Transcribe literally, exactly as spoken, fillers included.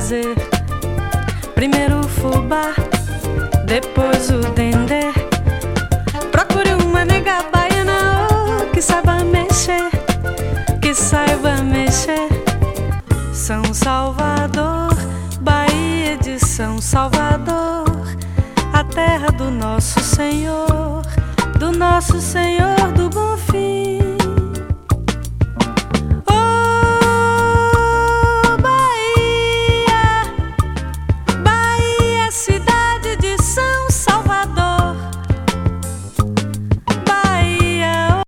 fazer. Primeiro o fubá, depois o dendê. Procure uma nega baiana, oh, que saiba mexer, que saiba mexer. São Salvador, Bahia de São Salvador, a terra do nosso Senhor, do nosso Senhor do Bom Fim.